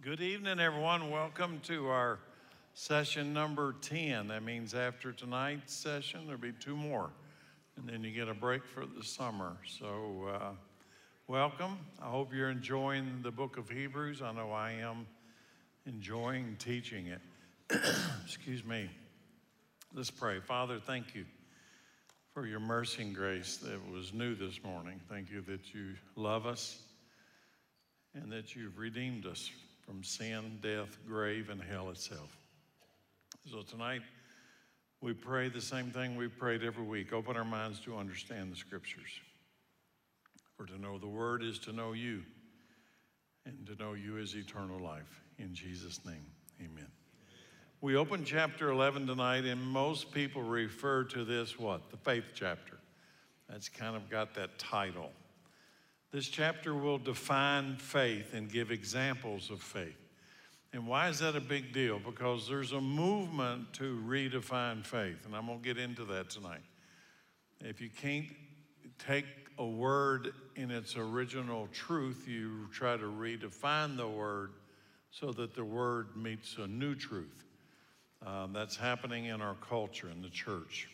Good evening, everyone. Welcome to our session number 10. That means after tonight's session, there'll be two more, and then you get a break for the summer. So, welcome. I hope you're enjoying the book of Hebrews. I know I am enjoying teaching it. Excuse me. Let's pray. Father, thank you for your mercy and grace that was new this morning. Thank you that you love us and that you've redeemed us from sin, death, grave, and hell itself. So tonight, we pray the same thing we've prayed every week. Open our minds to understand the scriptures. For to know the word is to know you, and to know you is eternal life. In Jesus' name, amen. We open chapter 11 tonight, and most people refer to this, what? The faith chapter. That's kind of got that title. This chapter will define faith and give examples of faith. And why is that a big deal? Because there's a movement to redefine faith, and I'm going to get into that tonight. If you can't take a word in its original truth, you try to redefine the word so that the word meets a new truth. That's happening in our culture, in the church.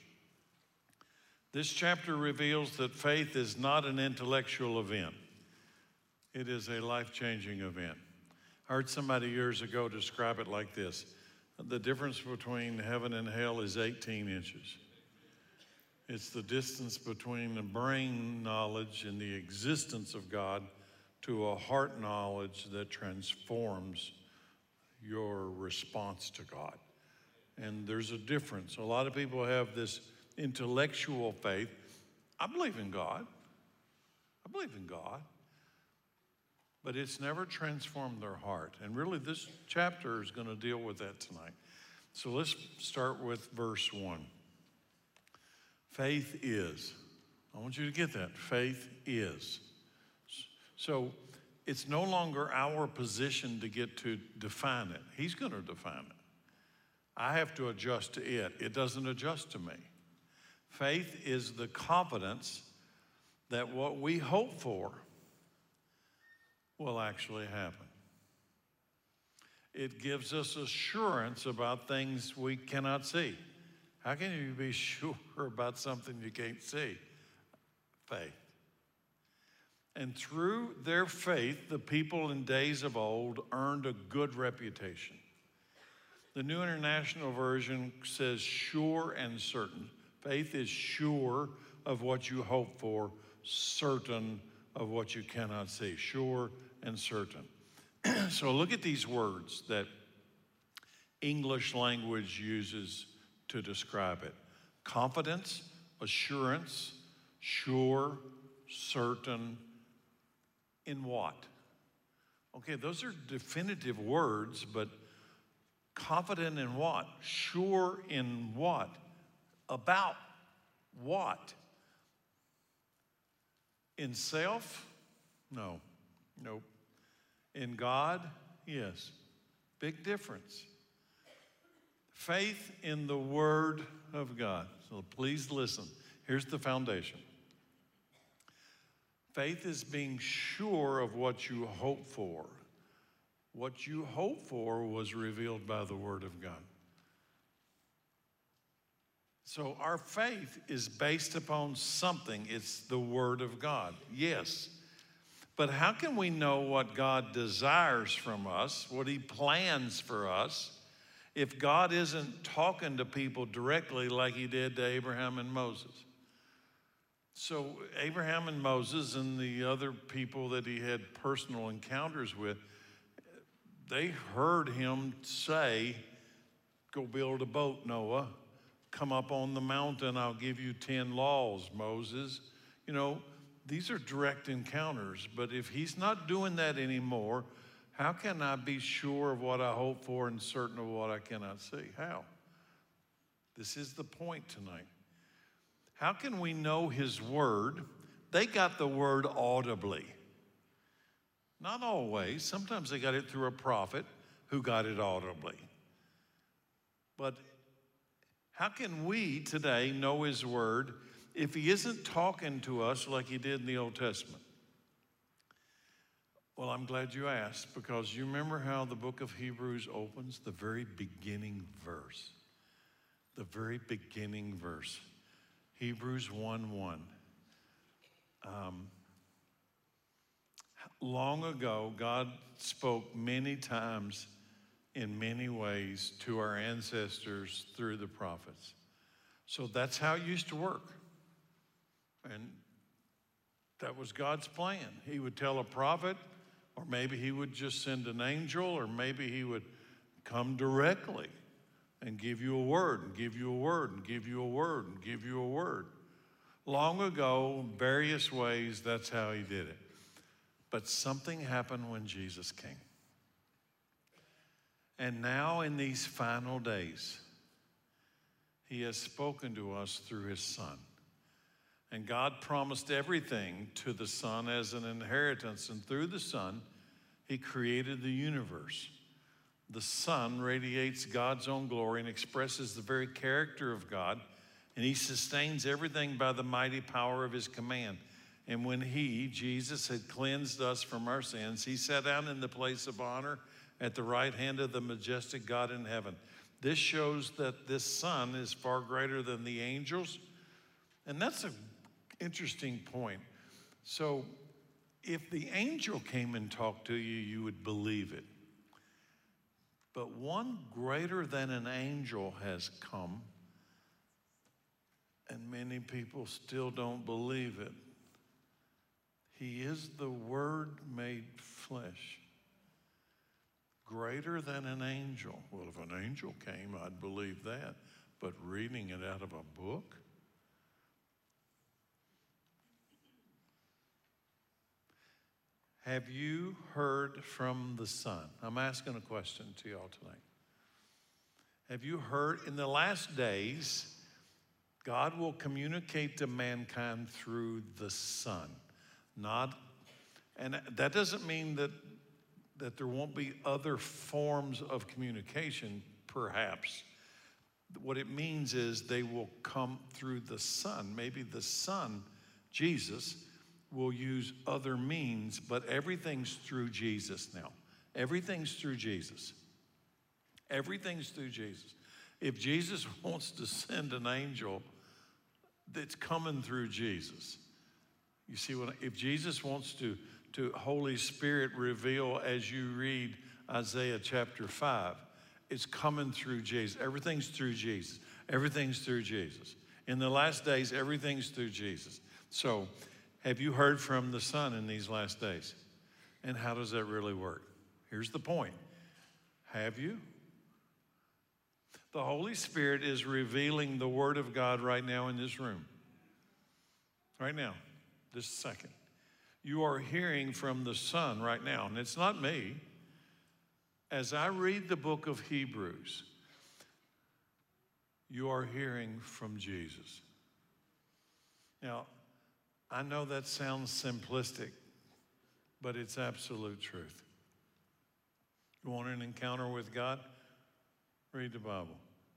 This chapter reveals that faith is not an intellectual event. It is a life-changing event. I heard somebody years ago describe it like this. The difference between heaven and hell is 18 inches. It's the distance between the brain knowledge and the existence of God to a heart knowledge that transforms your response to God. And there's a difference. A lot of people have this intellectual faith. I believe in God. I believe in God. But it's never transformed their heart. And really, this chapter is going to deal with that tonight. So let's start with verse 1. Faith is. I want you to get that. Faith is. So it's no longer our position to get to define it. He's going to define it. I have to adjust to it. It doesn't adjust to me. Faith is the confidence that what we hope for will actually happen. It gives us assurance about things we cannot see. How can you be sure about something you can't see? Faith. And through their faith, the people in days of old earned a good reputation. The New International Version says sure and certain. Faith is sure of what you hope for, certain of what you cannot see. Sure and certain. So look at these words that English language uses to describe it. Confidence, assurance, sure, certain. In what? Okay, those are definitive words, but confident in what? Sure in what? About what? In self? No. Nope. In God? Yes. Big difference. Faith in the Word of God. So please listen. Here's the foundation. Faith is being sure of what you hope for. What you hope for was revealed by the Word of God. So our faith is based upon something. It's the Word of God. Yes. But how can we know what God desires from us, what He plans for us, if God isn't talking to people directly like He did to Abraham and Moses? So Abraham and Moses and the other people that He had personal encounters with, they heard Him say, go build a boat, Noah. Come up on the mountain, I'll give you 10 laws, Moses. You know, these are direct encounters, but if He's not doing that anymore, how can I be sure of what I hope for and certain of what I cannot see? How? This is the point tonight. How can we know His word? They got the word audibly. Not always. Sometimes they got it through a prophet who got it audibly. But how can we today know His word if He isn't talking to us like He did in the Old Testament? Well, I'm glad you asked, because you remember how the book of Hebrews opens? The very beginning verse. The very beginning verse. Hebrews 1:1. Long ago, God spoke many times in many ways to our ancestors through the prophets. So that's how it used to work. And that was God's plan. He would tell a prophet, or maybe he would just send an angel, or maybe he would come directly and give you a word, and give you a word, and give you a word, and give you a word. Long ago, various ways, that's how he did it. But something happened when Jesus came. And now in these final days, he has spoken to us through his Son. And God promised everything to the Son as an inheritance. And through the Son, he created the universe. The Son radiates God's own glory and expresses the very character of God. And he sustains everything by the mighty power of his command. And when he, Jesus, had cleansed us from our sins, he sat down in the place of honor at the right hand of the majestic God in heaven. This shows that this Son is far greater than the angels. And that's an interesting point. So if the angel came and talked to you, you would believe it. But one greater than an angel has come, and many people still don't believe it. He is the Word made flesh. Greater than an angel. Well, if an angel came, I'd believe that. But reading it out of a book? Have you heard from the Son? I'm asking a question to y'all tonight. Have you heard? In the last days, God will communicate to mankind through the Son. And that doesn't mean that there won't be other forms of communication, perhaps. What it means is they will come through the Son. Maybe the Son, Jesus, will use other means, but everything's through Jesus now. Everything's through Jesus. Everything's through Jesus. If Jesus wants to send an angel, it's coming through Jesus. You see, if Jesus wants to Holy Spirit reveal as you read Isaiah chapter 5, it's coming through Jesus. Everything's through Jesus. Everything's through Jesus. In the last days, everything's through Jesus. So, have you heard from the Son in these last days? And how does that really work? Here's the point. Have you? The Holy Spirit is revealing the Word of God right now in this room. Right now, this second. You are hearing from the Son right now, and it's not me. As I read the book of Hebrews, you are hearing from Jesus. Now, I know that sounds simplistic, but it's absolute truth. You want an encounter with God? Read the Bible.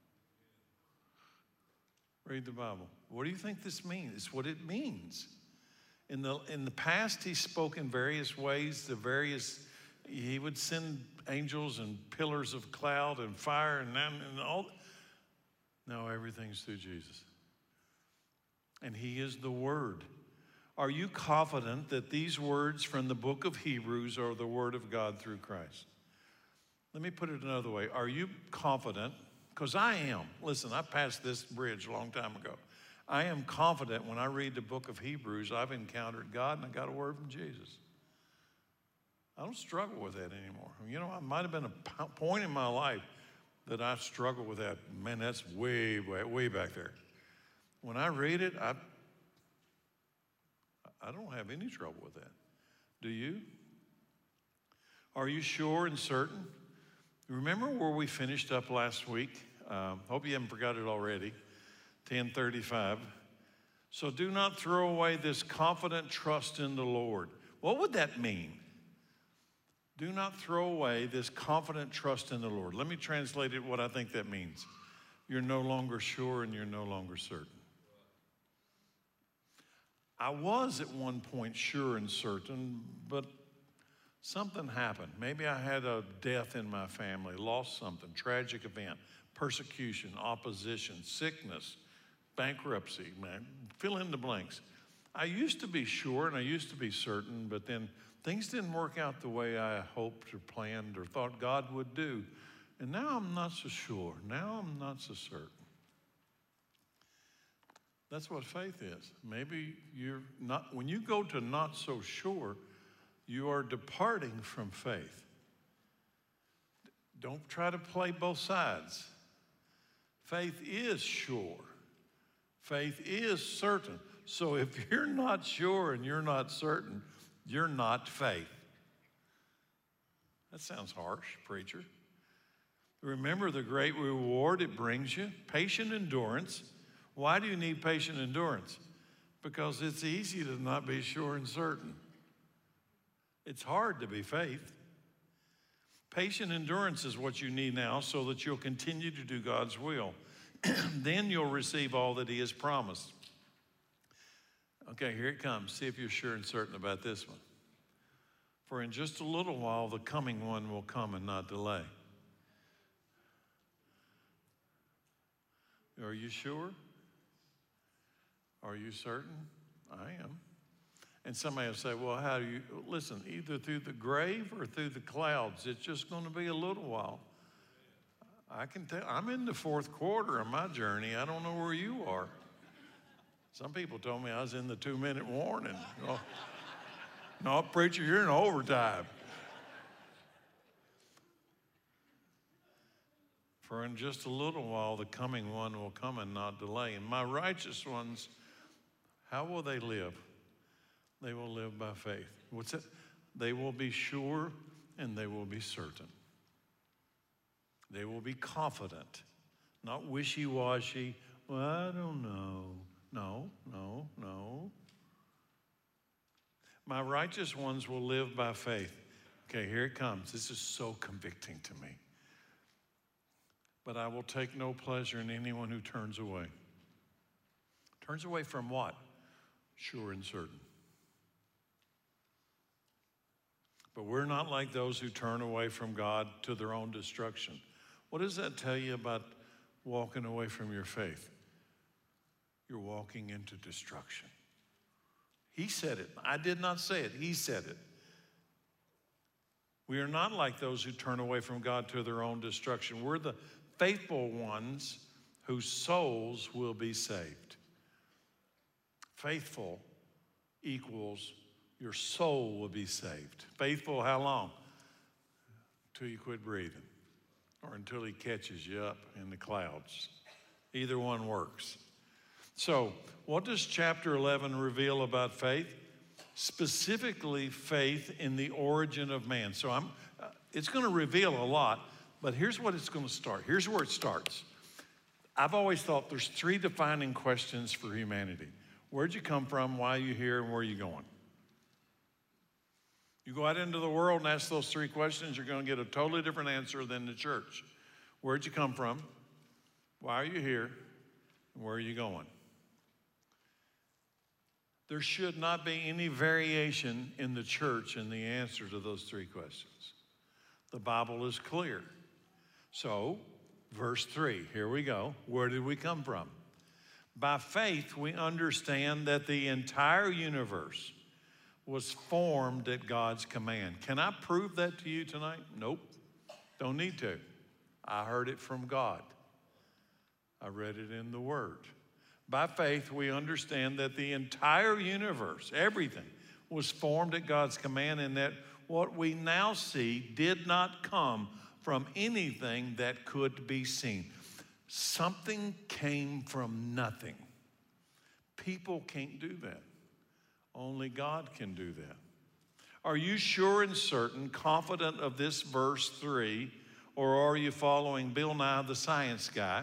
Read the Bible. What do you think this means? It's what it means. In the past, he spoke in various ways. He would send angels and pillars of cloud and fire and all. No, everything's through Jesus. And he is the Word. Are you confident that these words from the book of Hebrews are the Word of God through Christ? Let me put it another way. Are you confident? Because I am. Listen, I passed this bridge a long time ago. I am confident when I read the book of Hebrews, I've encountered God and I got a word from Jesus. I don't struggle with that anymore. You know, I might have been a point in my life that I struggled with that. Man, that's way, way, way back there. When I read it, I don't have any trouble with that. Do you? Are you sure and certain? Remember where we finished up last week? Hope you haven't forgot it already. 10:35. So do not throw away this confident trust in the Lord. What would that mean? Do not throw away this confident trust in the Lord. Let me translate it what I think that means. You're no longer sure and you're no longer certain. I was at one point sure and certain, but Something happened. Maybe I had a death in my family, lost something, tragic event, persecution, opposition, sickness, bankruptcy, man, fill in the blanks. I used to be sure and I used to be certain, but then things didn't work out the way I hoped or planned or thought God would do. And now I'm not so sure. Now I'm not so certain. That's what faith is. Maybe you're not, when you go to not so sure, you are departing from faith. Don't try to play both sides. Faith is sure. Faith is certain. So if you're not sure and you're not certain, you're not faith. That sounds harsh, preacher. Remember the great reward it brings you, patient endurance. Why do you need patient endurance? Because it's easy to not be sure and certain. It's hard to be faith. Patient endurance is what you need now so that you'll continue to do God's will. Then you'll receive all that He has promised. Okay, here it comes. See if you're sure and certain about this one. For in just a little while, the coming one will come and not delay. Are you sure? Are you certain? I am. And somebody will say, well, how do you, listen, either through the grave or through the clouds, it's just going to be a little while. I can tell, I'm in the fourth quarter of my journey. I don't know where you are. Some people told me I was in the 2-minute warning. Oh, no, preacher, you're in overtime. For in just a little while, the coming one will come and not delay. And my righteous ones, how will they live? They will live by faith. What's it? They will be sure and they will be certain. They will be confident, not wishy-washy. Well, I don't know. No, no, no. My righteous ones will live by faith. Okay, here it comes. This is so convicting to me. But I will take no pleasure in anyone who turns away. Turns away from what? Sure and certain. But we're not like those who turn away from God to their own destruction. What does that tell you about walking away from your faith? You're walking into destruction. He said it. I did not say it. He said it. We are not like those who turn away from God to their own destruction. We're the faithful ones whose souls will be saved. Faithful equals your soul will be saved. Faithful how long? Until you quit breathing or until He catches you up in the clouds. Either one works. So, what does chapter 11 reveal about faith? Specifically, faith in the origin of man. So, it's going to reveal a lot, but here's what it's going to start. Here's where it starts. I've always thought there's 3 defining questions for humanity. Where'd you come from, why are you here, and where are you going? You go out into the world and ask those 3 questions, you're going to get a totally different answer than the church. Where'd you come from? Why are you here? And where are you going? There should not be any variation in the church in the answer to those 3 questions. The Bible is clear. So, verse 3, here we go. Where did we come from? By faith, we understand that the entire universe was formed at God's command. Can I prove that to you tonight? Nope, don't need to. I heard it from God. I read it in the Word. By faith, we understand that the entire universe, everything, was formed at God's command, and that what we now see did not come from anything that could be seen. Something came from nothing. People can't do that. Only God can do that. Are you sure and certain, confident of this verse 3, or are you following Bill Nye the Science Guy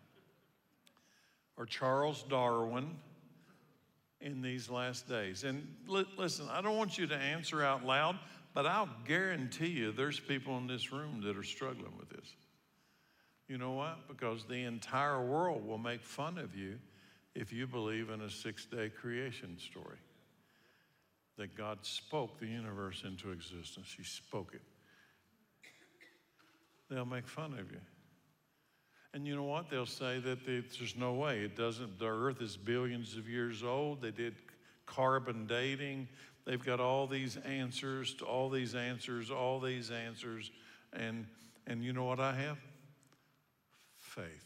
or Charles Darwin in these last days? And listen, I don't want you to answer out loud, but I'll guarantee you there's people in this room that are struggling with this. You know what? Because the entire world will make fun of you if you believe in a 6-day creation story. that God spoke the universe into existence. He spoke it. They'll make fun of you. And you know what? They'll say that there's no way. It doesn't. The earth is billions of years old. They did carbon dating. They've got all these answers to all these answers, all these answers. And you know what I have? Faith.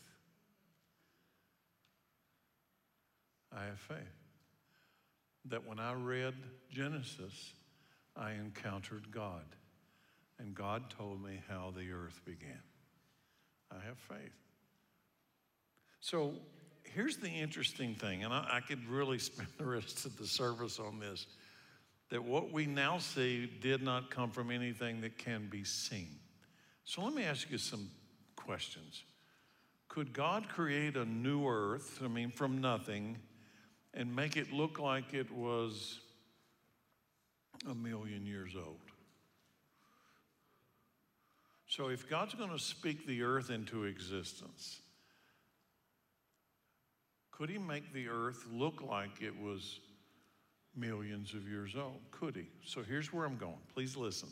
I have faith that when I read Genesis, I encountered God. And God told me how the earth began. I have faith. So here's the interesting thing, and I could really spend the rest of the service on this, that what we now see did not come from anything that can be seen. So let me ask you some questions. Could God create a new earth, from nothing, and make it look like it was 1,000,000 years old? So if God's going to speak the earth into existence, could he make the earth look like it was millions of years old? Could he? So here's where I'm going. Please listen.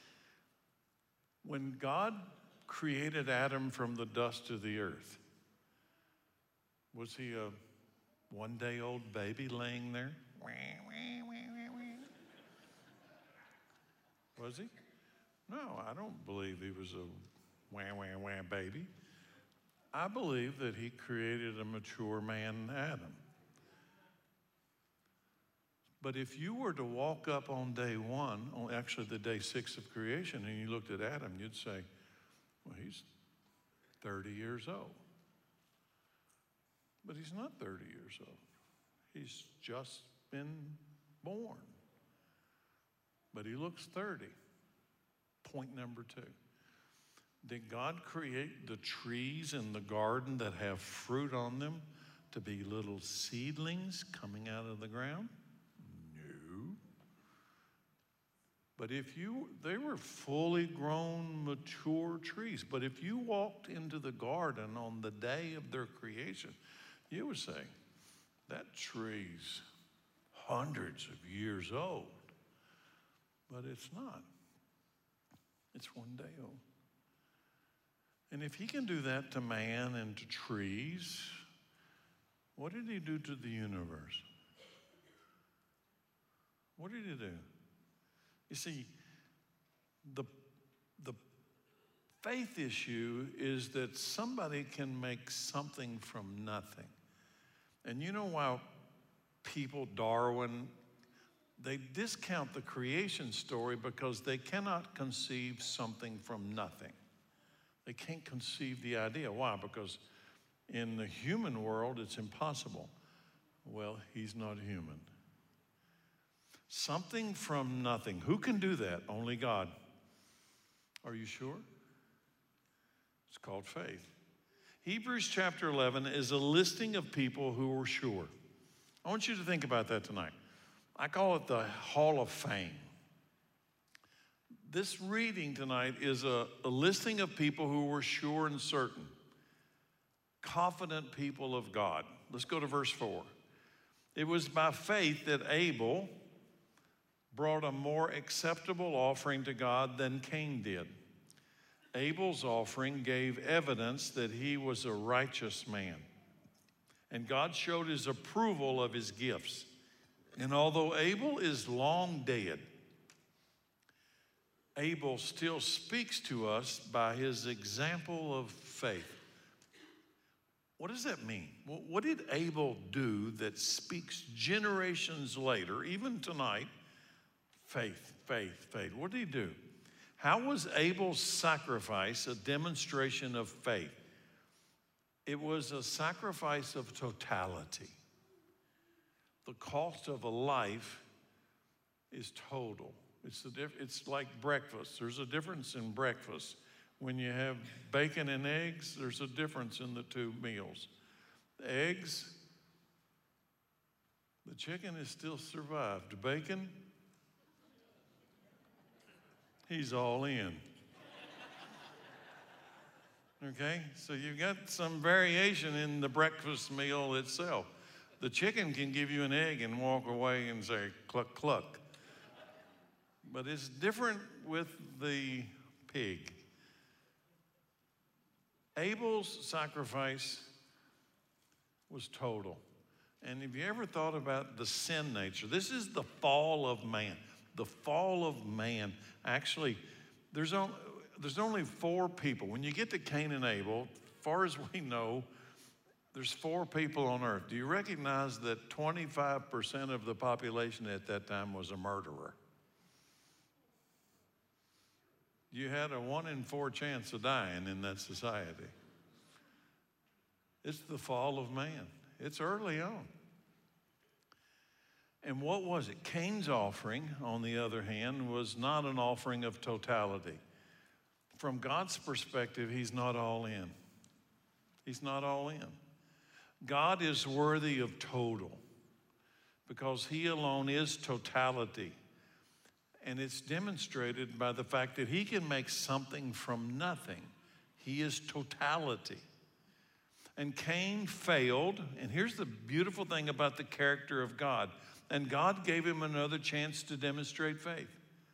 When God created Adam from the dust of the earth, was he a one-day-old baby laying there? Was he? No, I don't believe he was a wah baby. I believe that he created a mature man, Adam. But if you were to walk up on day one, actually the day 6 of creation, and you looked at Adam, you'd say, well, he's 30 years old. But he's not 30 years old. He's just been born. But he looks 30. Point number 2. Did God create the trees in the garden that have fruit on them to be little seedlings coming out of the ground? No. But they were fully grown, mature trees. But if you walked into the garden on the day of their creation, you would say, that tree's hundreds of years old. But it's not. It's one day old. And if he can do that to man and to trees, what did he do to the universe? What did he do? You see, the faith issue is that somebody can make something from nothing. And you know why people, Darwin, they discount the creation story because they cannot conceive something from nothing. They can't conceive the idea. Why? Because in the human world, it's impossible. Well, he's not human. Something from nothing. Who can do that? Only God. Are you sure? It's called faith. Hebrews chapter 11 is a listing of people who were sure. I want you to think about that tonight. I call it the Hall of Fame. This reading tonight is a listing of people who were sure and certain, confident people of God. Let's go to verse 4. It was by faith that Abel brought a more acceptable offering to God than Cain did. Abel's offering gave evidence that he was a righteous man, and God showed his approval of his gifts. And although Abel is long dead, Abel still speaks to us by his example of faith. What does that mean? What did Abel do that speaks generations later, even tonight? Faith, faith, faith. What did he do? How was Abel's sacrifice a demonstration of faith? It was a sacrifice of totality. The cost of a life is total. It's like breakfast. There's a difference in breakfast. When you have bacon and eggs, there's a difference in the two meals. The eggs, the chicken has still survived. Bacon, he's all in. Okay? So you've got some variation in the breakfast meal itself. The chicken can give you an egg and walk away and say, cluck, cluck. but it's different with the pig. Abel's sacrifice was total. And have you ever thought about the sin nature? This is the fall of man. The fall of man. Actually, there's only 4 people. When you get to Cain and Abel, as far as we know, there's 4 people on earth. Do you recognize that 25% of the population at that time was a murderer? You had a 1 in 4 chance of dying in that society. It's the fall of man. It's early on. And what was it? Cain's offering, on the other hand, was not an offering of totality. From God's perspective, he's not all in. He's not all in. God is worthy of total because he alone is totality. And it's demonstrated by the fact that he can make something from nothing. He is totality. And Cain failed, and here's the beautiful thing about the character of God. And God gave him another chance to demonstrate faith.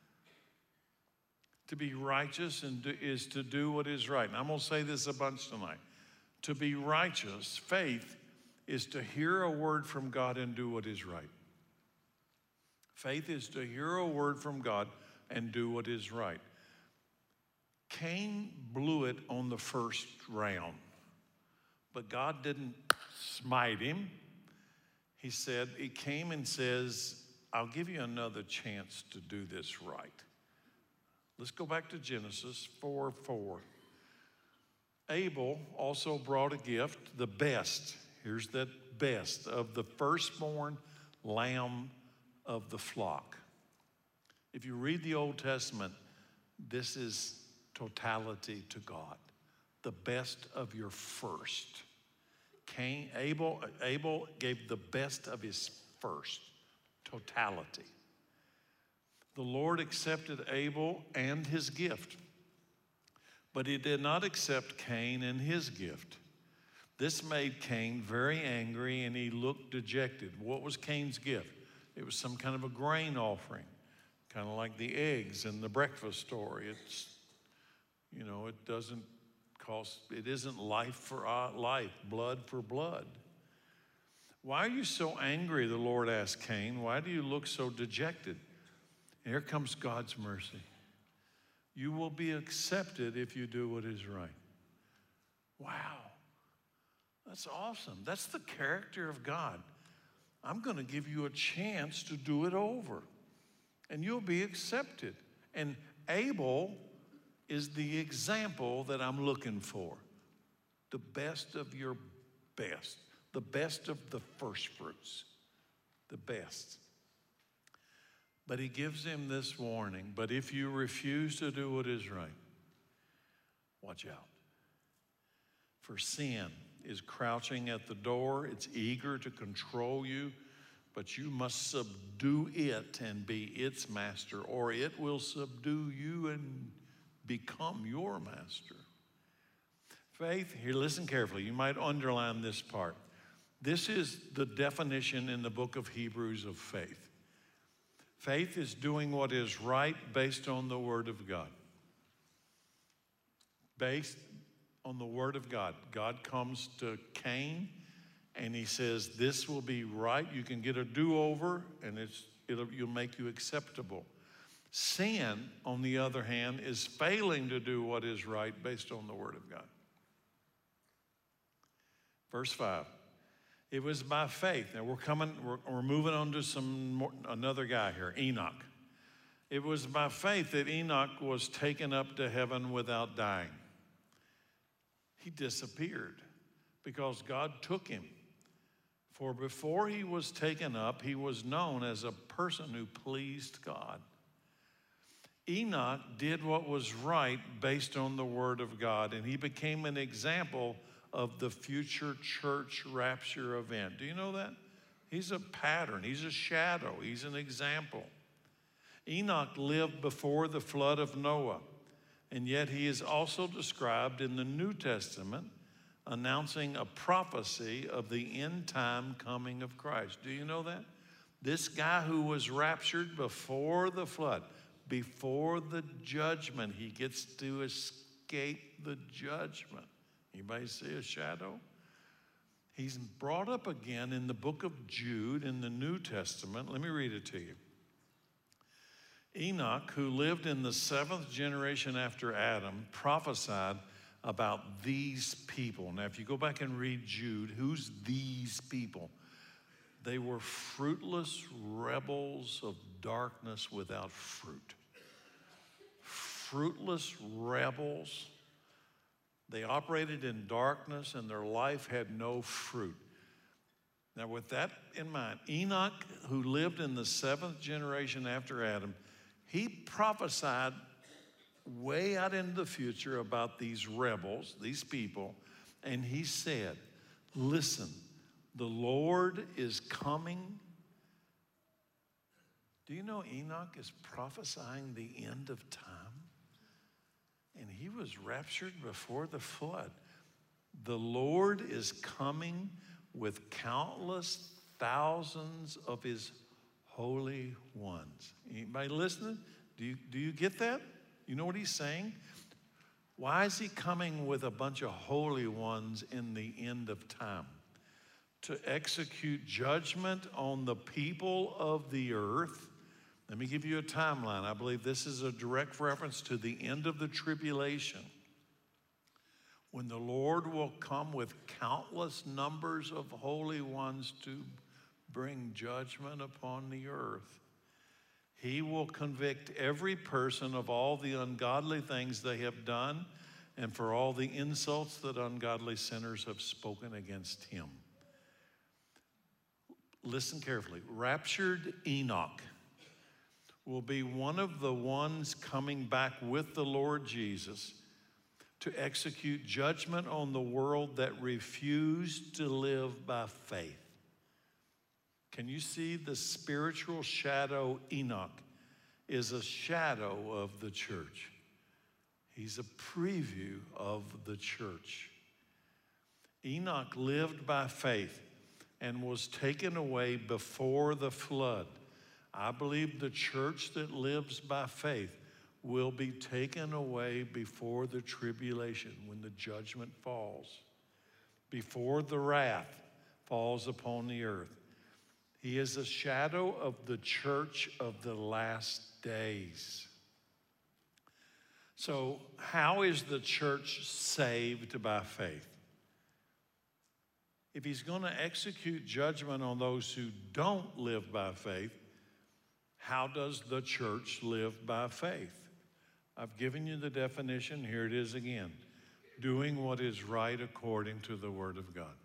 To be righteous is to do what is right. And I'm going to say this a bunch tonight. To be righteous, faith, is to hear a word from God and do what is right. Faith is to hear a word from God and do what is right. Cain blew it on the first round, but God didn't smite him. He came and says, I'll give you another chance to do this right. Let's go back to Genesis 4:4. Abel also brought a gift, the best. Here's that best of the firstborn lamb of the flock. If you read the Old Testament, this is totality to God. The best of your first. Abel gave the best of his first. Totality. The Lord accepted Abel and his gift, but he did not accept Cain and his gift. This made Cain very angry and he looked dejected. What was Cain's gift? It was some kind of a grain offering, kind of like the eggs in the breakfast story. It's, it doesn't cost, it isn't life for life, blood for blood. Why are you so angry, the Lord asked Cain. Why do you look so dejected? And here comes God's mercy. You will be accepted if you do what is right. Wow. That's awesome. That's the character of God. I'm going to give you a chance to do it over, and you'll be accepted. And Abel is the example that I'm looking for. The best of your best. The best of the first fruits. The best. But he gives him this warning. But if you refuse to do what is right, watch out. For sin is crouching at the door. It's eager to control you, but you must subdue it and be its master, or it will subdue you and become your master. Faith, here, listen carefully. You might underline this part. This is the definition in the book of Hebrews of faith. Faith is doing what is right based on the Word of God. Based on the Word of God. God comes to Cain and he says, this will be right. You can get a do-over and it'll make you acceptable. Sin, on the other hand, is failing to do what is right based on the Word of God. Verse 5. It was by faith. Now we're moving on to another guy here, Enoch. It was by faith that Enoch was taken up to heaven without dying. He disappeared because God took him. For before he was taken up, he was known as a person who pleased God. Enoch did what was right based on the Word of God, and he became an example of the future church rapture event. Do you know that? He's a pattern. He's a shadow. He's an example. Enoch lived before the flood of Noah, and yet he is also described in the New Testament announcing a prophecy of the end time coming of Christ. Do you know that? This guy who was raptured before the flood, before the judgment. He gets to escape the judgment. Anybody see a shadow? He's brought up again in the book of Jude in the New Testament. Let me read it to you. Enoch, who lived in the 7th generation after Adam, prophesied about these people. Now, if you go back and read Jude, who's these people? They were fruitless rebels of darkness without fruit. Fruitless rebels. They operated in darkness and their life had no fruit. Now, with that in mind, Enoch, who lived in the 7th generation after Adam, he prophesied way out into the future about these rebels, these people, and he said, listen, the Lord is coming. Do you know Enoch is prophesying the end of time? And he was raptured before the flood. The Lord is coming with countless thousands of his holy ones. Anybody listening? Do you get that? You know what he's saying? Why is he coming with a bunch of holy ones in the end of time? To execute judgment on the people of the earth. Let me give you a timeline. I believe this is a direct reference to the end of the tribulation, when the Lord will come with countless numbers of holy ones to bring judgment upon the earth. He will convict every person of all the ungodly things they have done and for all the insults that ungodly sinners have spoken against him. Listen carefully. Raptured Enoch will be one of the ones coming back with the Lord Jesus to execute judgment on the world that refused to live by faith. Can you see the spiritual shadow? Enoch is a shadow of the church. He's a preview of the church. Enoch lived by faith and was taken away before the flood. I believe the church that lives by faith will be taken away before the tribulation, when the judgment falls, before the wrath falls upon the earth. He is a shadow of the church of the last days. So, how is the church saved by faith? If he's going to execute judgment on those who don't live by faith, how does the church live by faith? I've given you the definition. Here it is again. Doing what is right according to the Word of God.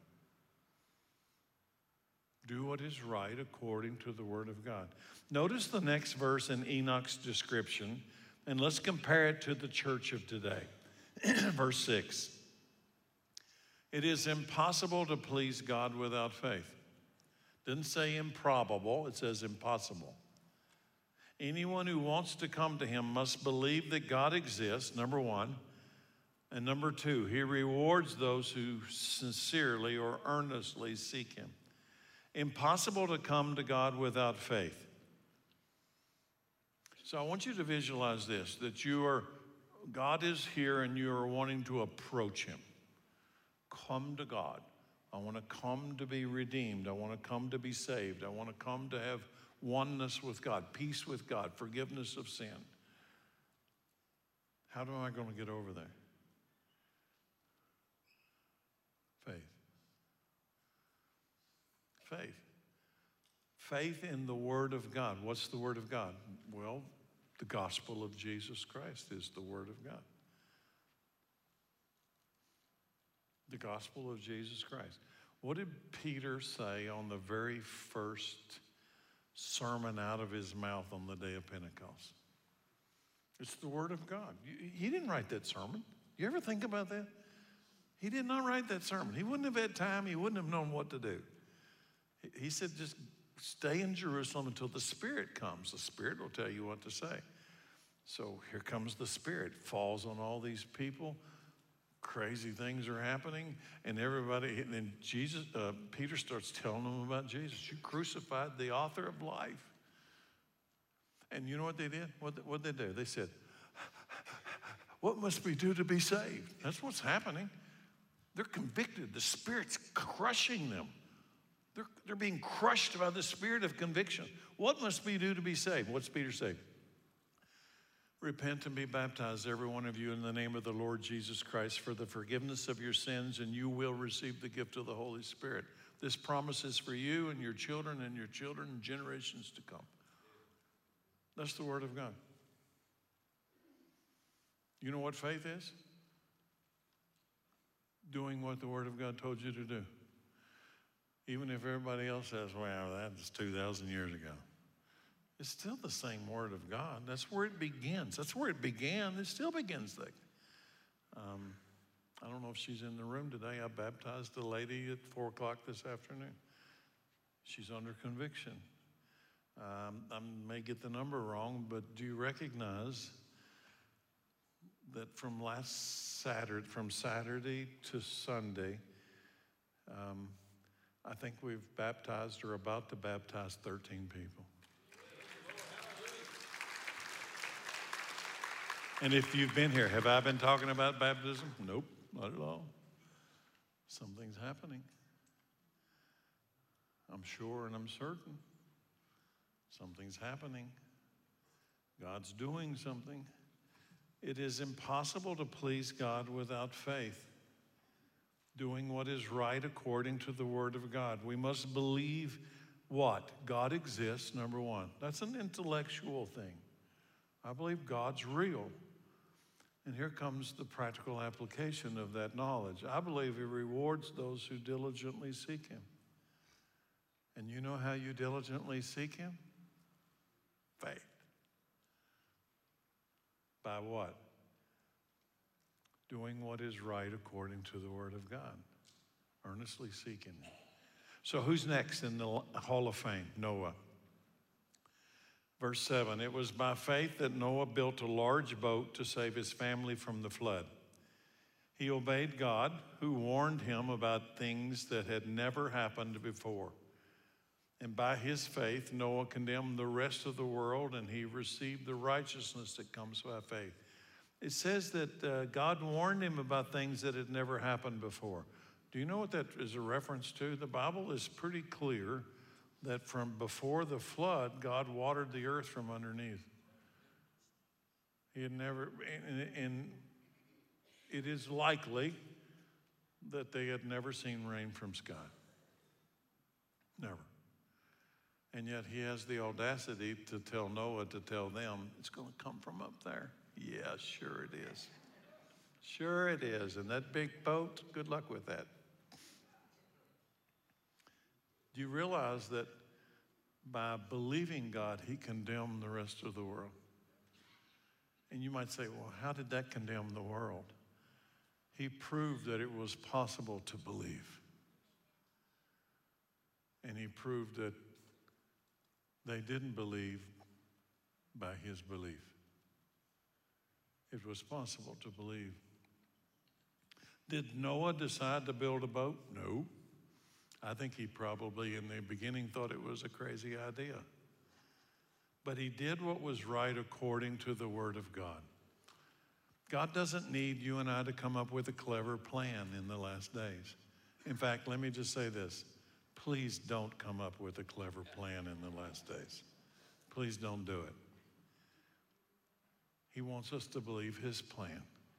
Do what is right according to the Word of God. Notice the next verse in Enoch's description, and let's compare it to the church of today. Verse 6. It is impossible to please God without faith. Didn't say improbable, it says impossible. Anyone who wants to come to him must believe that God exists, number one. And number two, he rewards those who sincerely or earnestly seek him. Impossible to come to God without faith. So I want you to visualize this, that God is here and you are wanting to approach him. Come to God. I want to come to be redeemed. I want to come to be saved. I want to come to have oneness with God, peace with God, forgiveness of sin. How am I going to get over there? Faith. Faith. Faith in the Word of God. What's the Word of God? Well, the gospel of Jesus Christ is the Word of God. The gospel of Jesus Christ. What did Peter say on the very first sermon out of his mouth on the day of Pentecost? It's the Word of God. He didn't write that sermon. You ever think about that? He did not write that sermon. He wouldn't have had time. He wouldn't have known what to do. He said, just stay in Jerusalem until the Spirit comes. The Spirit will tell you what to say. So here comes the Spirit, falls on all these people. Crazy things are happening, and then Peter starts telling them about Jesus. You crucified the author of life. And you know what they did? What did they do? They said, what must we do to be saved? That's what's happening. They're convicted. The Spirit's crushing them. They're being crushed by the spirit of conviction. What must we do to be saved? What's Peter say? Repent and be baptized, every one of you, in the name of the Lord Jesus Christ for the forgiveness of your sins, and you will receive the gift of the Holy Spirit. This promise is for you and your children and generations to come. That's the Word of God. You know what faith is? Doing what the Word of God told you to do. Even if everybody else says, well, that was 2,000 years ago. It's still the same Word of God. That's where it begins. That's where it began. It still begins there. I don't know if she's in the room today. I baptized a lady at 4 o'clock this afternoon. She's under conviction. I may get the number wrong, but do you recognize that from Saturday to Sunday, I think we've baptized or about to baptize 13 people. And if you've been here, have I been talking about baptism? Nope, not at all. Something's happening. I'm sure and I'm certain. Something's happening. God's doing something. It is impossible to please God without faith. Doing what is right according to the Word of God. We must believe what? God exists, number one. That's an intellectual thing. I believe God's real. And here comes the practical application of that knowledge. I believe He rewards those who diligently seek Him. And you know how you diligently seek Him? Faith. By what? Doing what is right according to the Word of God. Earnestly seeking Him. So who's next in the Hall of Fame? Noah. Verse 7, it was by faith that Noah built a large boat to save his family from the flood. He obeyed God, who warned him about things that had never happened before. And by his faith, Noah condemned the rest of the world, and he received the righteousness that comes by faith. It says that God warned him about things that had never happened before. Do you know what that is a reference to? The Bible is pretty clear that from before the flood, God watered the earth from underneath. He had never, and it is likely that they had never seen rain from sky. Never. And yet He has the audacity to tell Noah, to tell them, it's going to come from up there. Yeah, sure it is. Sure it is. And that big boat, good luck with that. Do you realize that by believing God, He condemned the rest of the world? And you might say, well, how did that condemn the world? He proved that it was possible to believe. And He proved that they didn't believe by His belief. It was possible to believe. Did Noah decide to build a boat? No. I think he probably in the beginning thought it was a crazy idea. But he did what was right according to the Word of God. God doesn't need you and I to come up with a clever plan in the last days. In fact, let me just say this. Please don't come up with a clever plan in the last days. Please don't do it. He wants us to believe His plan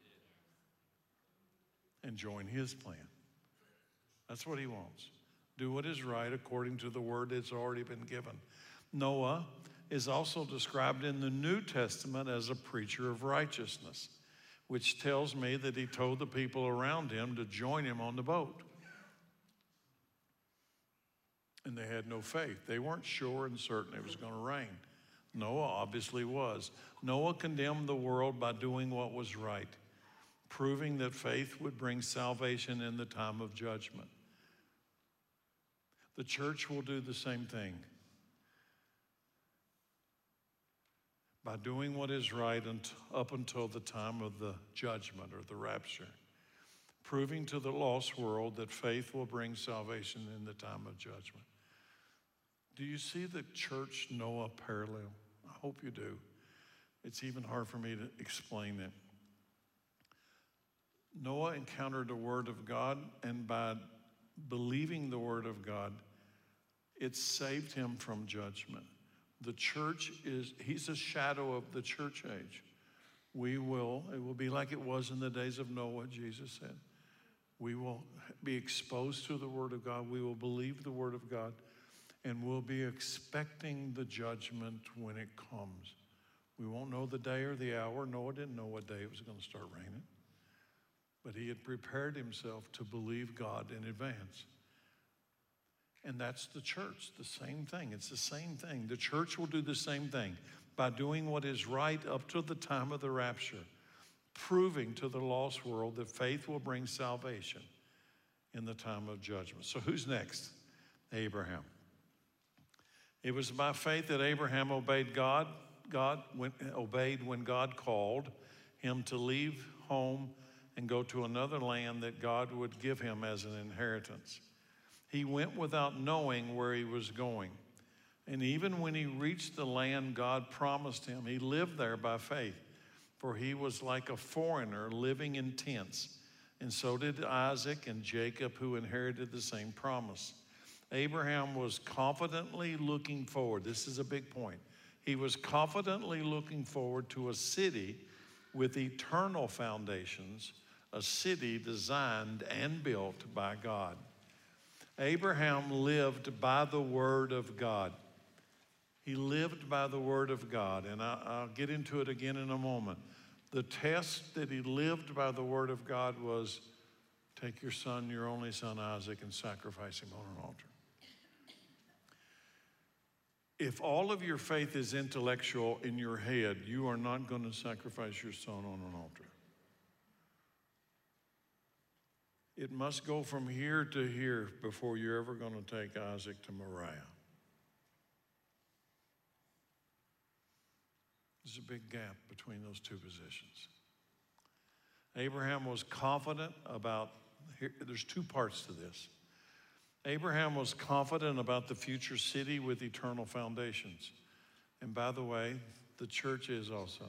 and join His plan. That's what He wants. Do what is right according to the word that's already been given. Noah is also described in the New Testament as a preacher of righteousness, which tells me that he told the people around him to join him on the boat. And they had no faith. They weren't sure and certain it was going to rain. Noah obviously was. Noah condemned the world by doing what was right, proving that faith would bring salvation in the time of judgment. The church will do the same thing. By doing what is right up until the time of the judgment or the rapture, proving to the lost world that faith will bring salvation in the time of judgment. Do you see the church Noah parallel? Oh, hope you do. It's even hard for me to explain it. Noah encountered the Word of God, and by believing the Word of God, it saved him from judgment. The church he's a shadow of the church age. It will be like it was in the days of Noah, Jesus said. We will be exposed to the Word of God. We will believe the Word of God, and we'll be expecting the judgment when it comes. We won't know the day or the hour. Noah didn't know what day it was going to start raining. But he had prepared himself to believe God in advance. And that's the church, the same thing. It's the same thing. The church will do the same thing by doing what is right up to the time of the rapture, proving to the lost world that faith will bring salvation in the time of judgment. So who's next? Abraham. It was by faith that Abraham obeyed God. Obeyed when God called him to leave home and go to another land that God would give him as an inheritance. He went without knowing where he was going. And even when he reached the land God promised him, he lived there by faith, for he was like a foreigner living in tents. And so did Isaac and Jacob, who inherited the same promise. Abraham was confidently looking forward. This is a big point. He was confidently looking forward to a city with eternal foundations, a city designed and built by God. Abraham lived by the Word of God. He lived by the Word of God, and I'll get into it again in a moment. The test that he lived by the Word of God was, take your son, your only son Isaac, and sacrifice him on an altar. If all of your faith is intellectual in your head, you are not going to sacrifice your son on an altar. It must go from here to here before you're ever going to take Isaac to Moriah. There's a big gap between those two positions. Abraham was confident about, there's two parts to this. Abraham was confident about the future city with eternal foundations. And by the way, the church is also.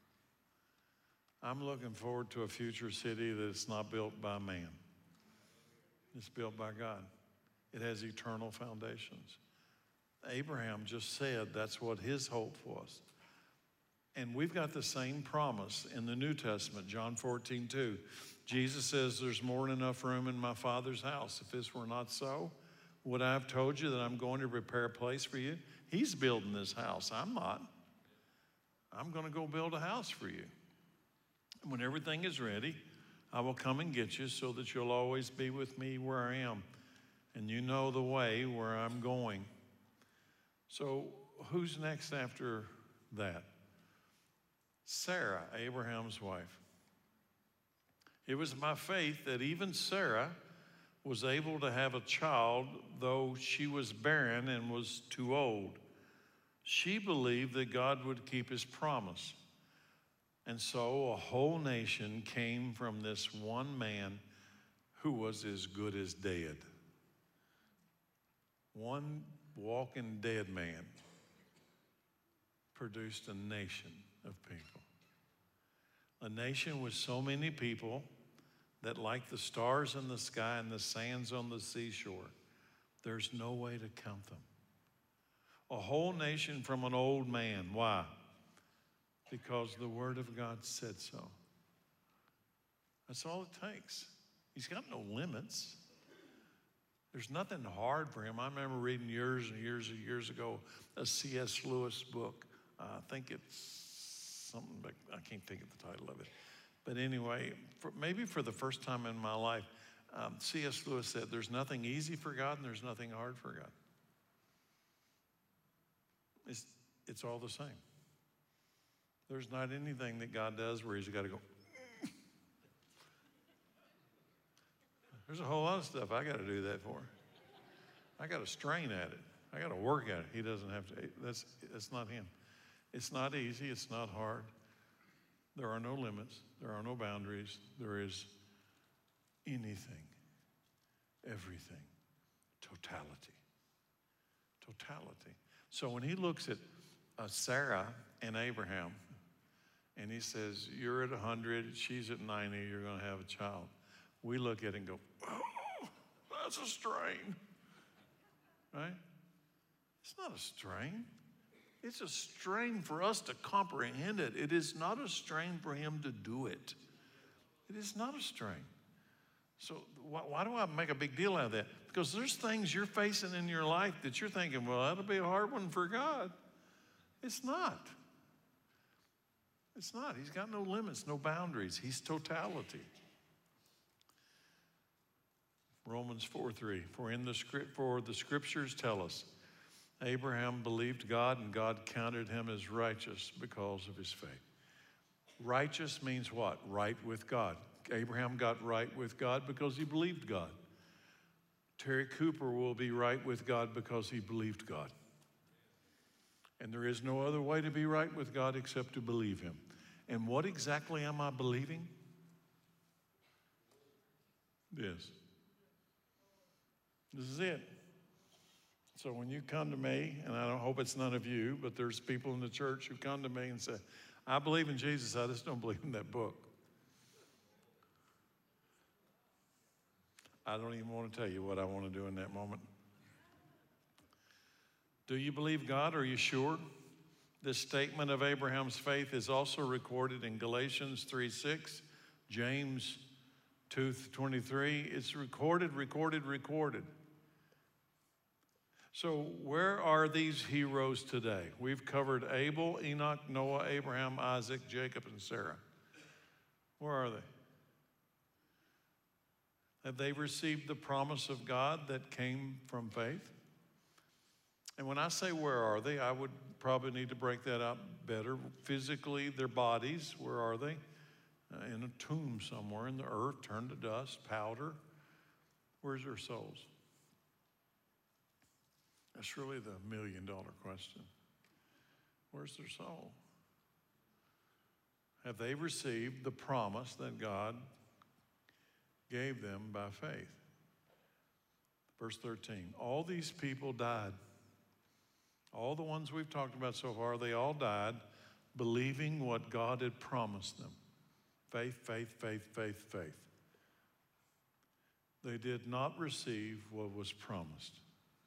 I'm looking forward to a future city that's not built by man. It's built by God. It has eternal foundations. Abraham just said that's what his hope was. And we've got the same promise in the New Testament, John 14:2. Jesus says, there's more than enough room in my Father's house. If this were not so, would I have told you that I'm going to prepare a place for you? He's building this house. I'm not. I'm going to go build a house for you. And when everything is ready, I will come and get you so that you'll always be with me where I am. And you know the way where I'm going. So who's next after that? Sarah, Abraham's wife. It was by faith that even Sarah was able to have a child, though she was barren and was too old. She believed that God would keep his promise. And so a whole nation came from this one man who was as good as dead. One walking dead man produced a nation of people. A nation with so many people that, like the stars in the sky and the sands on the seashore, there's no way to count them. A whole nation from an old man. Why? Because the Word of God said so. That's all it takes. He's got no limits. There's nothing hard for him. I remember reading years and years ago a C.S. Lewis book. I think it's something, but I can't think of the title of it. But anyway, maybe for the first time in my life, C.S. Lewis said, there's nothing easy for God and there's nothing hard for God. It's all the same. There's not anything that God does where he's got to go. There's a whole lot of stuff I got to do that for. I got to strain at it. I got to work at it. He doesn't have to. That's not him. It's not easy. It's not hard. There are no limits. There are no boundaries. There is anything, everything, totality. Totality. So when he looks at Sarah and Abraham. And he says, you're at 100, she's at 90, you're going to have a child. We look at it and go, oh, that's a strain, right? It's not a strain. It's a strain for us to comprehend it. It is not a strain for him to do it. It is not a strain. So why do I make a big deal out of that? Because there's things you're facing in your life that you're thinking, well, that'll be a hard one for God. It's not. It's not. He's got no limits, no boundaries. He's totality. Romans 4:3. For the scriptures tell us, Abraham believed God, and God counted him as righteous because of his faith. Righteous means what? Right with God. Abraham got right with God because he believed God. Terry Cooper will be right with God because he believed God. And there is no other way to be right with God except to believe him. And what exactly am I believing? This. This is it. So when you come to me, and I don't hope it's none of you, but there's people in the church who come to me and say, I believe in Jesus, I just don't believe in that book. I don't even want to tell you what I want to do in that moment. Do you believe God? Are you sure? This statement of Abraham's faith is also recorded in Galatians 3:6, James 2:23. It's recorded. So where are these heroes today? We've covered Abel, Enoch, Noah, Abraham, Isaac, Jacob, and Sarah. Where are they? Have they received the promise of God that came from faith? And when I say where are they, I would probably need to break that up better. Physically, their bodies, where are they? In a tomb somewhere in the earth, turned to dust, powder. Where's their souls? That's really the million-dollar question. Where's their soul? Have they received the promise that God gave them by faith? Verse 13, all these people died. All the ones we've talked about so far, they all died believing what God had promised them. Faith, faith, faith, faith, faith. They did not receive what was promised.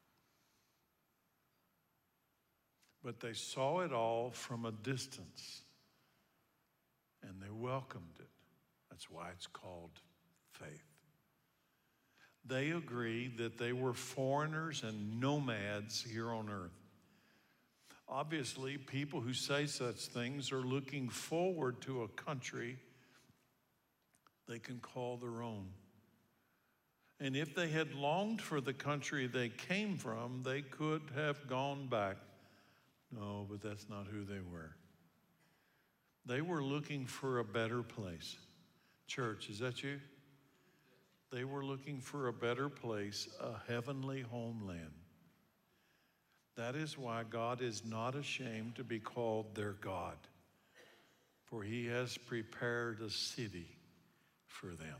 But they saw it all from a distance, and they welcomed it. That's why it's called faith. They agreed that they were foreigners and nomads here on earth. Obviously, people who say such things are looking forward to a country they can call their own. And if they had longed for the country they came from, they could have gone back. No, but that's not who they were. They were looking for a better place. Church, is that you? They were looking for a better place, a heavenly homeland. That is why God is not ashamed to be called their God, for he has prepared a city for them.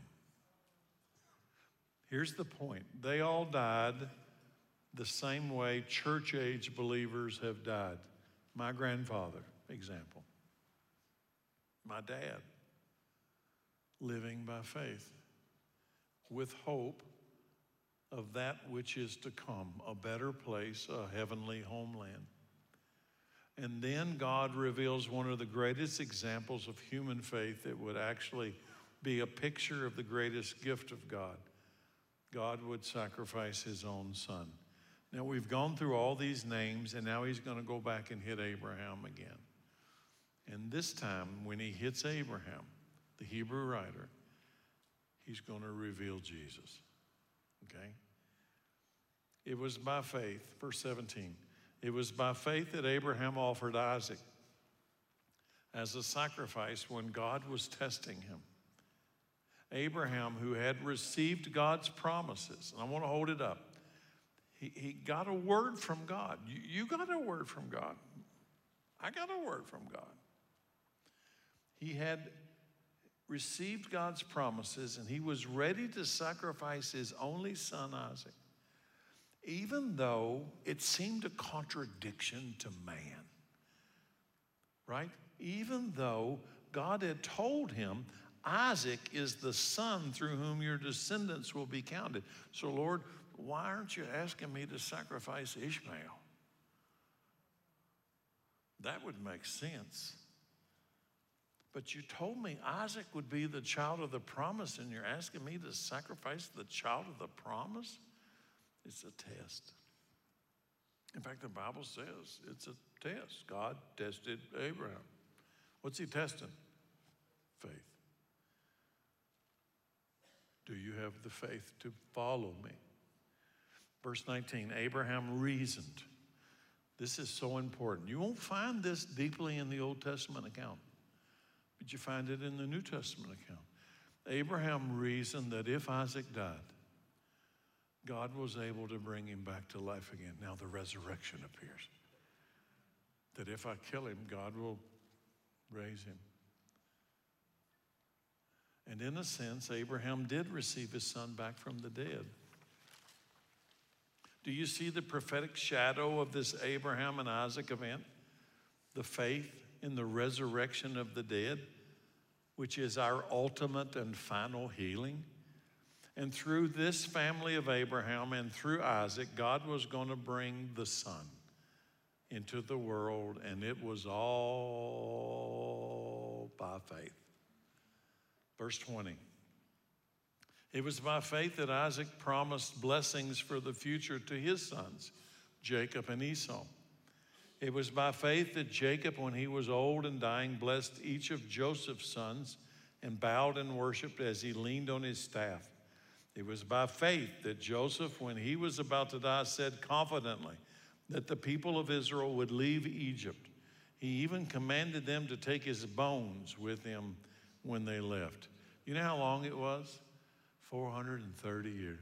Here's the point. They all died the same way church-age believers have died. My grandfather, example. My dad, living by faith, with hope of that which is to come, a better place, a heavenly homeland. And then God reveals one of the greatest examples of human faith that would actually be a picture of the greatest gift of God. God would sacrifice his own son. Now we've gone through all these names, and now he's going to go back and hit Abraham again. And this time, when he hits Abraham, the Hebrew writer, he's going to reveal Jesus. Okay? It was by faith, verse 17. It was by faith that Abraham offered Isaac as a sacrifice when God was testing him. Abraham, who had received God's promises, and I want to hold it up. He got a word from God. You got a word from God. I got a word from God. He had received God's promises, and he was ready to sacrifice his only son, Isaac, even though it seemed a contradiction to man. right? Even though God had told him, Isaac is the son through whom your descendants will be counted. So, Lord, why aren't you asking me to sacrifice Ishmael? That would make sense. But you told me Isaac would be the child of the promise, and you're asking me to sacrifice the child of the promise? It's a test. In fact, the Bible says it's a test. God tested Abraham. What's he testing? Faith. Do you have the faith to follow me? Verse 19, Abraham reasoned. This is so important. You won't find this deeply in the Old Testament account, but you find it in the New Testament account. Abraham reasoned that if Isaac died, God was able to bring him back to life again. Now the resurrection appears. That if I kill him, God will raise him. And in a sense, Abraham did receive his son back from the dead. Do you see the prophetic shadow of this Abraham and Isaac event? The faith in the resurrection of the dead, which is our ultimate and final healing. And through this family of Abraham and through Isaac, God was going to bring the Son into the world, and it was all by faith. Verse 20. It was by faith that Isaac promised blessings for the future to his sons, Jacob and Esau. It was by faith that Jacob, when he was old and dying, blessed each of Joseph's sons and bowed and worshiped as he leaned on his staff. It was by faith that Joseph, when he was about to die, said confidently that the people of Israel would leave Egypt. He even commanded them to take his bones with him when they left. You know how long it was? 430 years.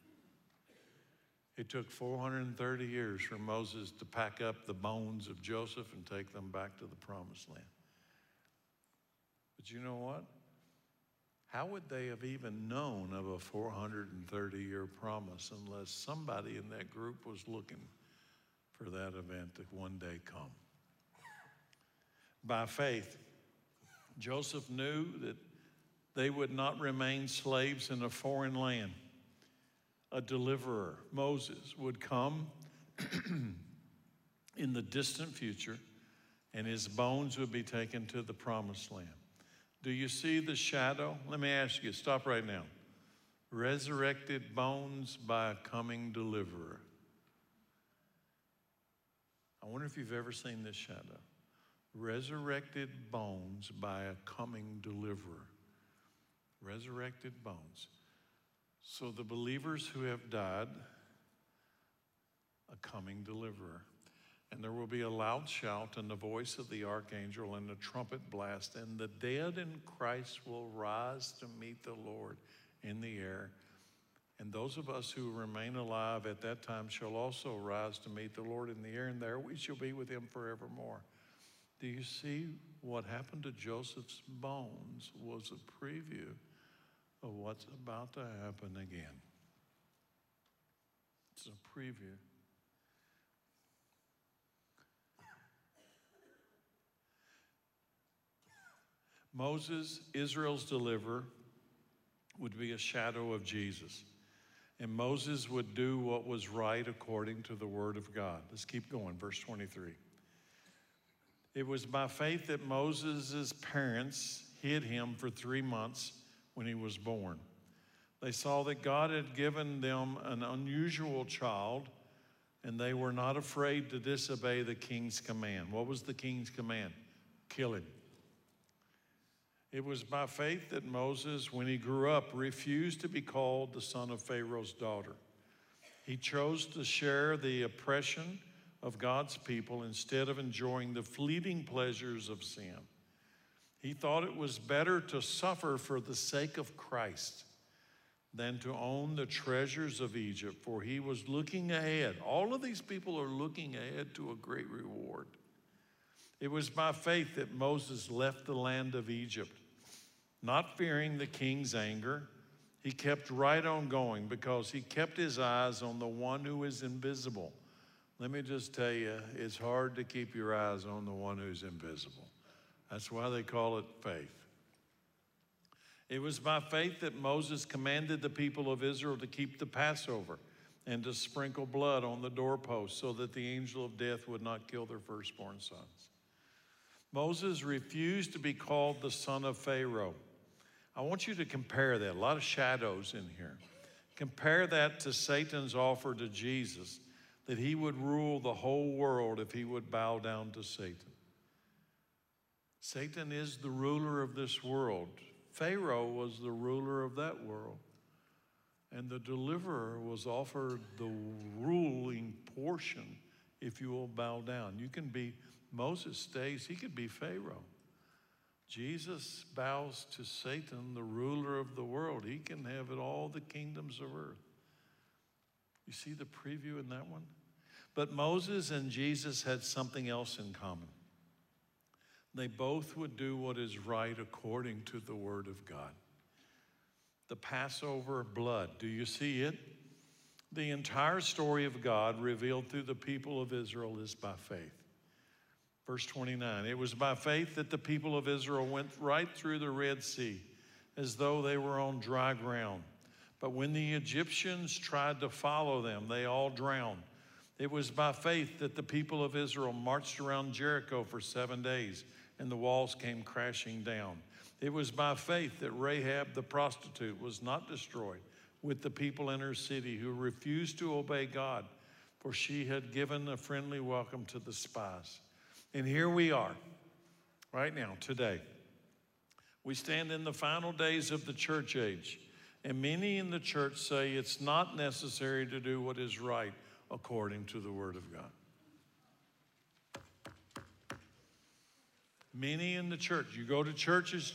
It took 430 years for Moses to pack up the bones of Joseph and take them back to the promised land. But you know what? How would they have even known of a 430-year promise unless somebody in that group was looking for that event to one day come? By faith, Joseph knew that they would not remain slaves in a foreign land. A deliverer, Moses, would come in the distant future, and his bones would be taken to the promised land. Do you see the shadow? Let me ask you, stop right now. Resurrected bones by a coming deliverer. I wonder if you've ever seen this shadow. Resurrected bones by a coming deliverer. Resurrected bones. So the believers who have died, a coming deliverer. And there will be a loud shout and the voice of the archangel and a trumpet blast, and the dead in Christ will rise to meet the Lord in the air. And those of us who remain alive at that time shall also rise to meet the Lord in the air, and there we shall be with him forevermore. Do you see what happened to Joseph's bones was a preview of what's about to happen again? It's a preview. Moses, Israel's deliverer, would be a shadow of Jesus. And Moses would do what was right according to the word of God. Let's keep going, verse 23. It was by faith that Moses' parents hid him for 3 months when he was born. They saw that God had given them an unusual child, and they were not afraid to disobey the king's command. What was the king's command? Kill him. It was by faith that Moses, when he grew up, refused to be called the son of Pharaoh's daughter. He chose to share the oppression of God's people instead of enjoying the fleeting pleasures of sin. He thought it was better to suffer for the sake of Christ than to own the treasures of Egypt, for he was looking ahead. All of these people are looking ahead to a great reward. It was by faith that Moses left the land of Egypt. Not fearing the king's anger, he kept right on going because he kept his eyes on the one who is invisible. Let me just tell you, it's hard to keep your eyes on the one who's invisible. That's why they call it faith. It was by faith that Moses commanded the people of Israel to keep the Passover and to sprinkle blood on the doorposts so that the angel of death would not kill their firstborn sons. Moses refused to be called the son of Pharaoh. I want you to compare that. A lot of shadows in here. Compare that to Satan's offer to Jesus that he would rule the whole world if he would bow down to Satan. Satan is the ruler of this world. Pharaoh was the ruler of that world. And the deliverer was offered the ruling portion if you will bow down. You can be, Moses stays, he could be Pharaoh. Jesus bows to Satan, the ruler of the world. He can have it all the kingdoms of earth. You see the preview in that one? But Moses and Jesus had something else in common. They both would do what is right according to the word of God. The Passover blood, do you see it? The entire story of God revealed through the people of Israel is by faith. Verse 29, it was by faith that the people of Israel went right through the Red Sea as though they were on dry ground. But when the Egyptians tried to follow them, they all drowned. It was by faith that the people of Israel marched around Jericho for 7 days and the walls came crashing down. It was by faith that Rahab the prostitute was not destroyed with the people in her city who refused to obey God, for she had given a friendly welcome to the spies. And here we are, right now, today. We stand in the final days of the church age, and many in the church say it's not necessary to do what is right according to the Word of God. Many in the church, you go to churches,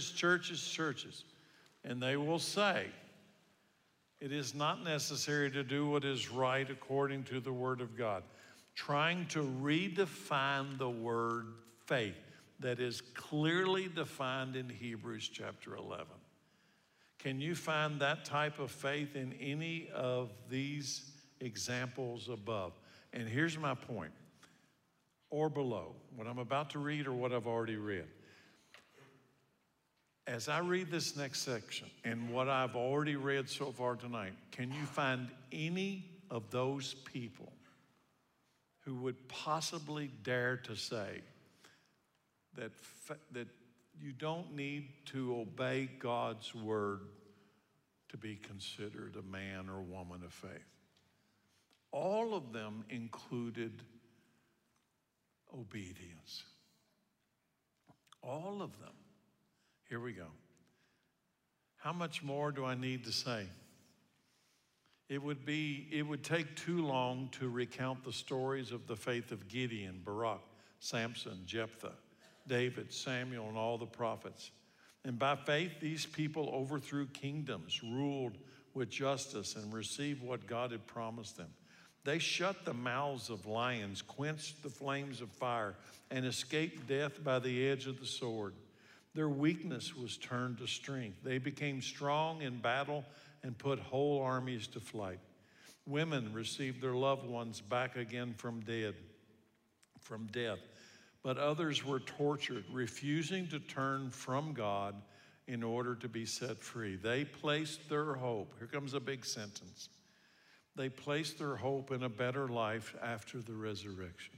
and they will say it is not necessary to do what is right according to the Word of God, trying to redefine the word faith that is clearly defined in Hebrews chapter 11. Can you find that type of faith in any of these examples above? And here's my point, or below, what I'm about to read or what I've already read. As I read this next section and what I've already read so far tonight, can you find any of those people who would possibly dare to say that you don't need to obey God's word to be considered a man or woman of faith? All of them included obedience. All of them. Here we go. How much more do I need to say? It would take too long to recount the stories of the faith of Gideon, Barak, Samson, Jephthah, David, Samuel, and all the prophets. And by faith, these people overthrew kingdoms, ruled with justice, and received what God had promised them. They shut the mouths of lions, quenched the flames of fire, and escaped death by the edge of the sword. Their weakness was turned to strength. They became strong in battle and put whole armies to flight. Women received their loved ones back again from death. But others were tortured, refusing to turn from God in order to be set free. They placed their hope. Here comes a big sentence. They placed their hope in a better life after the resurrection.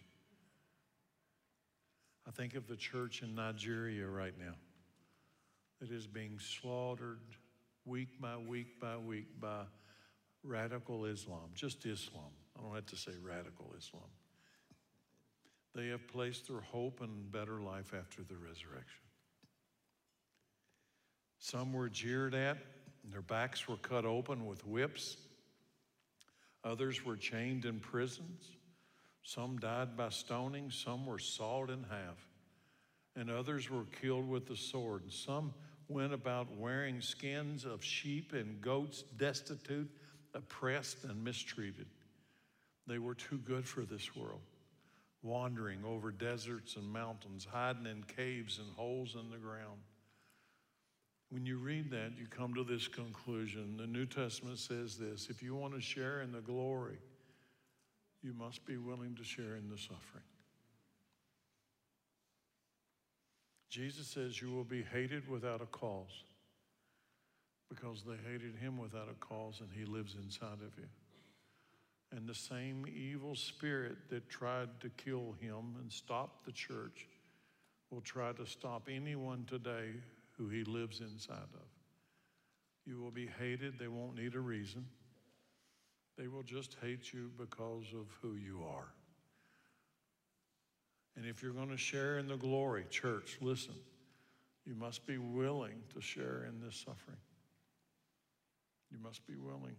I think of the church in Nigeria right now that is being slaughtered week by week by week by radical Islam, just Islam. I don't have to say radical Islam. They have placed their hope in a better life after the resurrection. Some were jeered at, and their backs were cut open with whips. Others were chained in prisons. Some died by stoning. Some were sawed in half. And others were killed with the sword. And some went about wearing skins of sheep and goats, destitute, oppressed, and mistreated. They were too good for this world, wandering over deserts and mountains, hiding in caves and holes in the ground. When you read that, you come to this conclusion. The New Testament says this: if you want to share in the glory, you must be willing to share in the suffering. Jesus says you will be hated without a cause because they hated him without a cause and he lives inside of you. And the same evil spirit that tried to kill him and stop the church will try to stop anyone today who he lives inside of. You will be hated. They won't need a reason. They will just hate you because of who you are. And if you're going to share in the glory, church, listen, you must be willing to share in this suffering. You must be willing.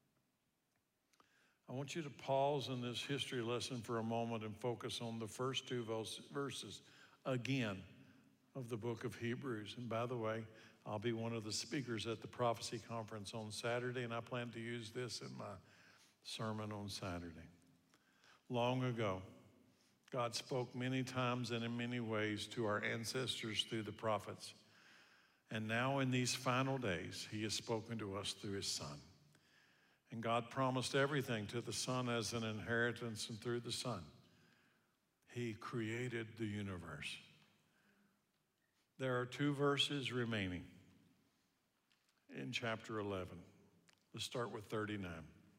I want you to pause in this history lesson for a moment and focus on the first two verses again of the book of Hebrews. And by the way, I'll be one of the speakers at the prophecy conference on Saturday, and I plan to use this in my sermon on Saturday. Long ago, God spoke many times and in many ways to our ancestors through the prophets. And now in these final days, he has spoken to us through his Son. And God promised everything to the Son as an inheritance, and through the Son, he created the universe. There are 2 verses remaining in chapter 11. Let's start with 39.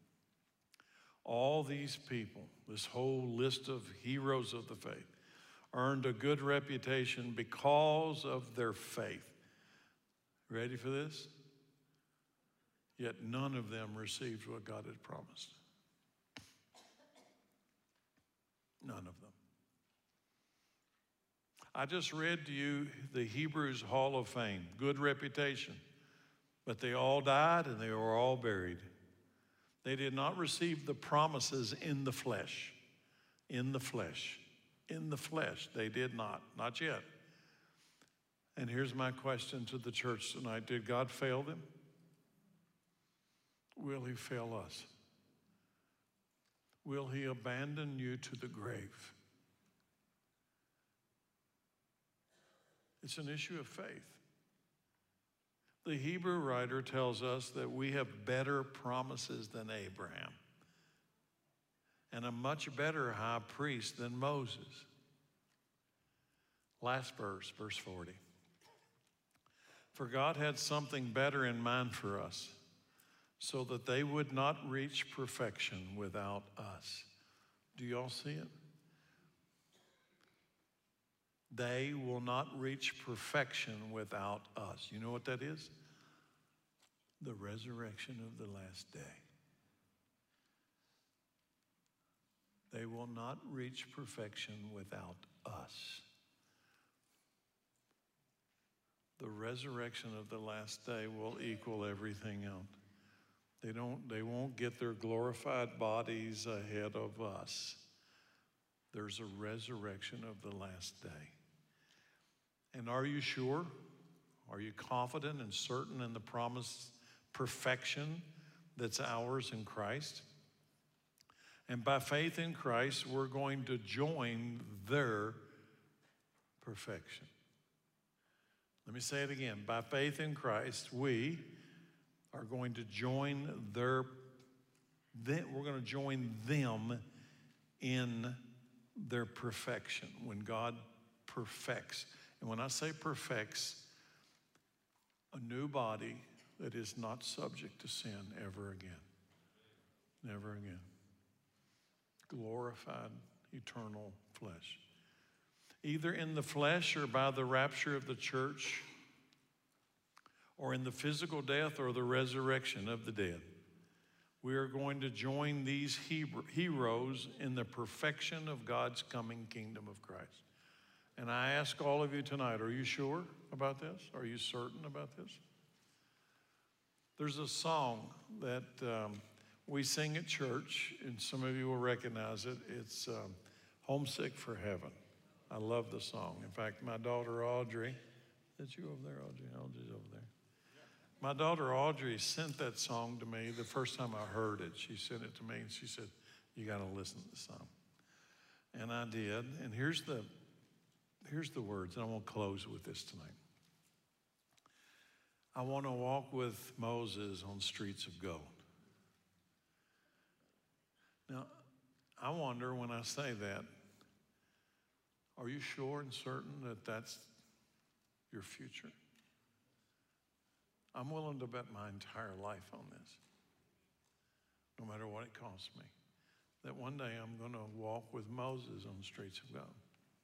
All these people, this whole list of heroes of the faith, earned a good reputation because of their faith. Ready for this? Yet none of them received what God had promised. None of them. I just read to you the Hebrews Hall of Fame, good reputation, but they all died and they were all buried. They did not receive the promises in the flesh. In the flesh. In the flesh. They did not yet. And here's my question to the church tonight. Did God fail them? Will he fail us? Will he abandon you to the grave? It's an issue of faith. The Hebrew writer tells us that we have better promises than Abraham and a much better high priest than Moses. Last verse, verse 40. For God had something better in mind for us, so that they would not reach perfection without us. Do y'all see it? They will not reach perfection without us. You know what that is? The resurrection of the last day. They will not reach perfection without us. The resurrection of the last day will equal everything else. They won't get their glorified bodies ahead of us. There's a resurrection of the last day. And are you sure? Are you confident and certain in the promised perfection that's ours in Christ? And by faith in Christ, we're going to join their perfection. Let me say it again. By faith in Christ, we are going to join we're going to join them in their perfection when God perfects. And when I say perfects, a new body that is not subject to sin ever again. Never again. Glorified, eternal flesh. Either in the flesh or by the rapture of the church, or in the physical death or the resurrection of the dead. We are going to join these heroes in the perfection of God's coming kingdom of Christ. And I ask all of you tonight, are you sure about this? Are you certain about this? There's a song that we sing at church, and some of you will recognize it. It's Homesick for Heaven. I love the song. In fact, my daughter Audrey, is you over there, Audrey? Audrey's over there. My daughter Audrey sent that song to me the first time I heard it. She sent it to me and she said, you got to listen to the song. And I did. And here's the words, and I want to close with this tonight. I want to walk with Moses on streets of gold. Now, I wonder when I say that, are you sure and certain that that's your future? I'm willing to bet my entire life on this, no matter what it costs me, that one day I'm going to walk with Moses on the streets of God.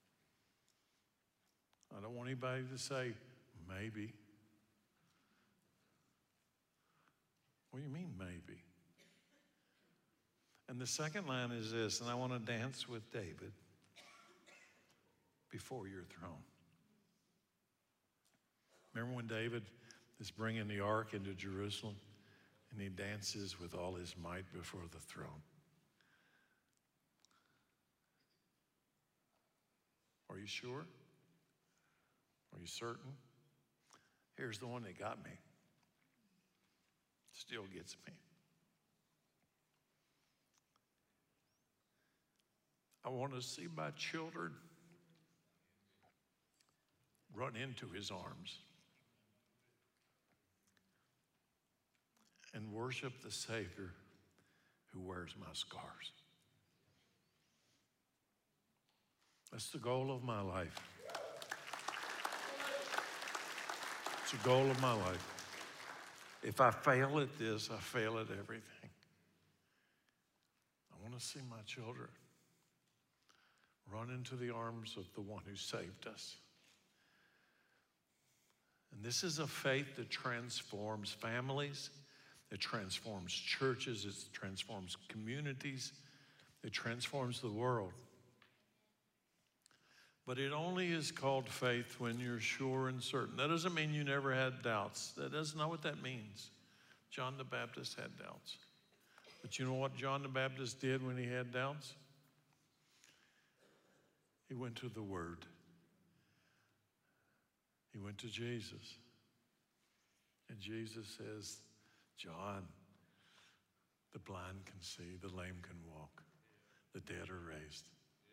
I don't want anybody to say, maybe. What do you mean, maybe? And the second line is this, and I want to dance with David before your throne. Remember when David is bringing the ark into Jerusalem and he dances with all his might before the throne? Are you sure? Are you certain? Here's the one that got me. Still gets me. I want to see my children run into his arms and worship the Savior who wears my scars. That's the goal of my life. It's the goal of my life. If I fail at this, I fail at everything. I want to see my children run into the arms of the one who saved us. And this is a faith that transforms families, it transforms churches, it transforms communities, it transforms the world. But it only is called faith when you're sure and certain. That doesn't mean you never had doubts. That's not what that means. John the Baptist had doubts. But you know what John the Baptist did when he had doubts? He went to the Word. He went to Jesus. And Jesus says, John, the blind can see, the lame can walk, the dead are raised.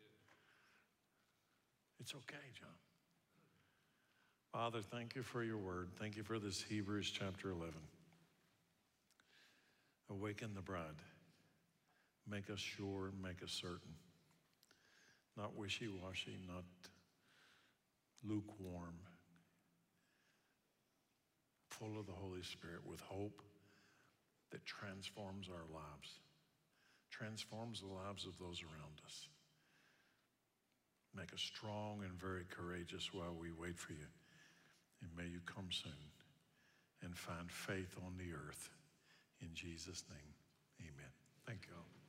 It's okay, John. Father, thank you for your word. Thank you for this Hebrews chapter 11. Awaken the bride. Make us sure, make us certain. Not wishy-washy, not lukewarm. Full of the Holy Spirit with hope that transforms our lives. Transforms the lives of those around us. Make us strong and very courageous while we wait for you. And may you come soon and find faith on the earth. In Jesus' name, amen. Thank you all.